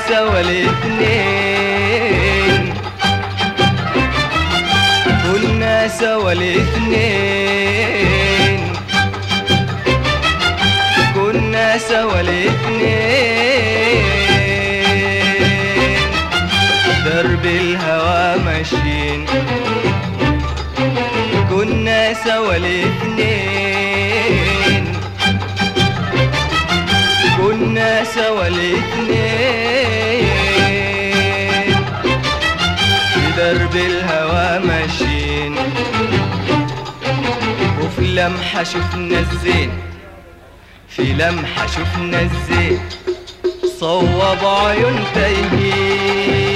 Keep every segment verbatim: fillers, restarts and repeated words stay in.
سوا الاثنين كنا سوا الاثنين كنا سوا الاثنين درب الهوى ماشيين كنا سوا الاثنين كنا سوا الاثنين في درب الهوى ماشيين وفي لمحة شفنا الزين في لمحة شفنا الزين صوب عيون تايهين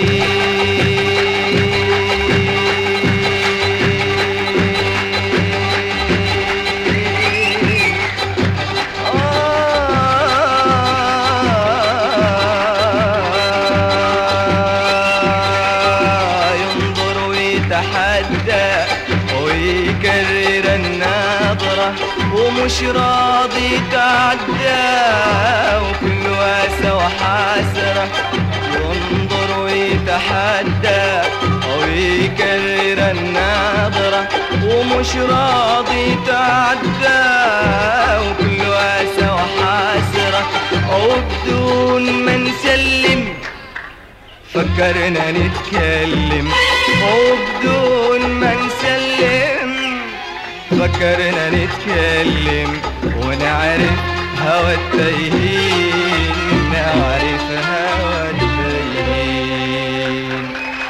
ويكرر النظرة ومش راضي يتعدى وكل واسى وحسرة ينظر ويتحدى ويكرر النظرة ومش راضي يتعدى وكل واسى وحسرة وبدون ما نسلم فكرنا نتكلم وبدون ما نسلم فكرنا نتكلم ونعرف هوى التايهين نعرف هوى التايهين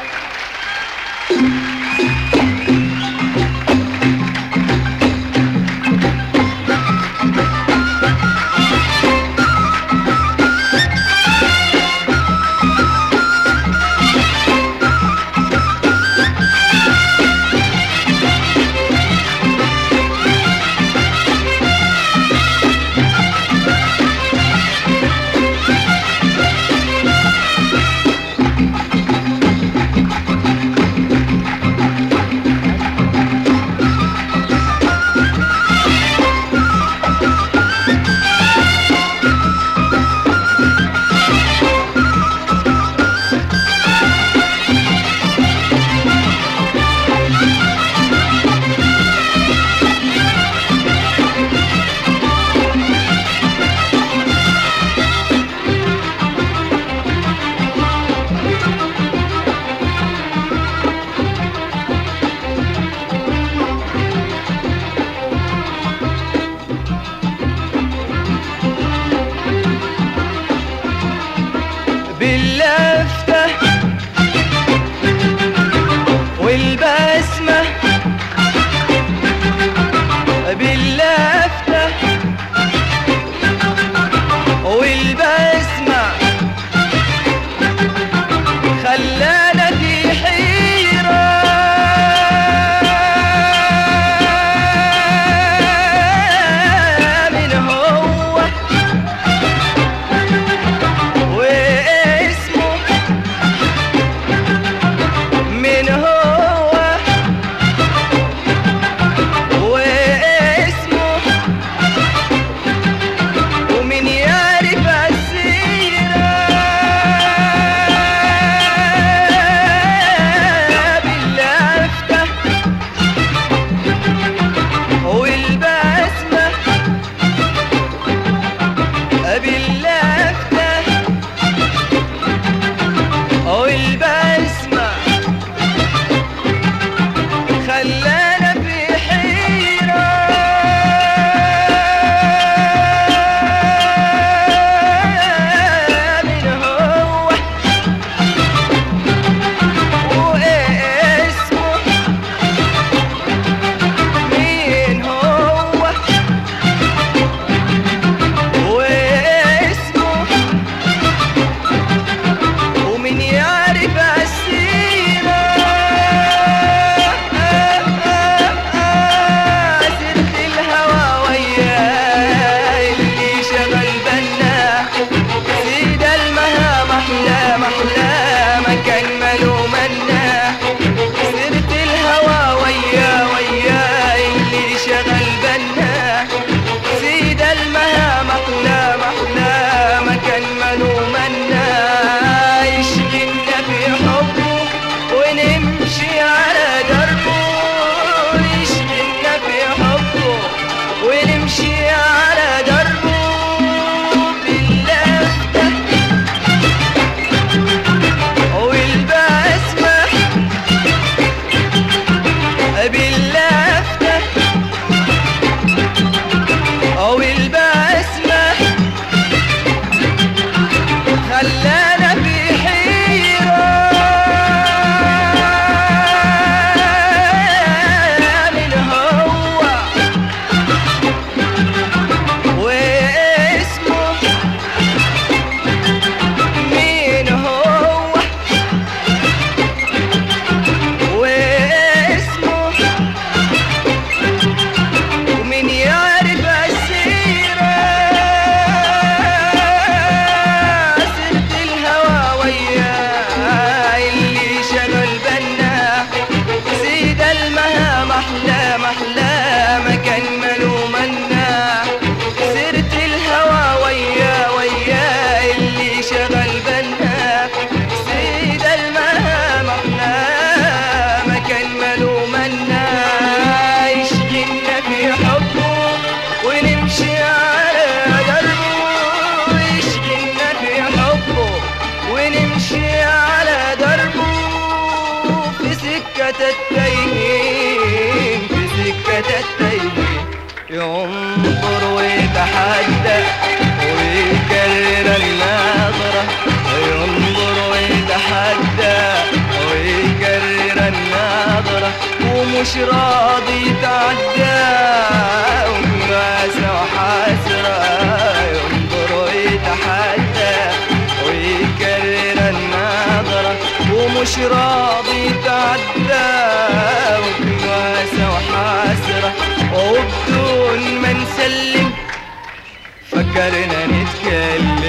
باللفتة والبسمة باللفتة والبسمة خلانا في حيرة من هو من هو واسمه ومن يعرف السيرة باللفتة والبسمة باللفتة والبسمة خلانا في حيرة من هو واسمه مين هو واسمه ينظر ويتحدى ويكرر النظرة، ينظر ويتحدى ويكرر النظرة، ومش راضي يتعدى وماسة وحسرة. ينظر ويتحدى ويكرر النظرة، ومش راضي يتعدى وماسة وحسرة. وبدون ما نسلم فكرنا نتكلم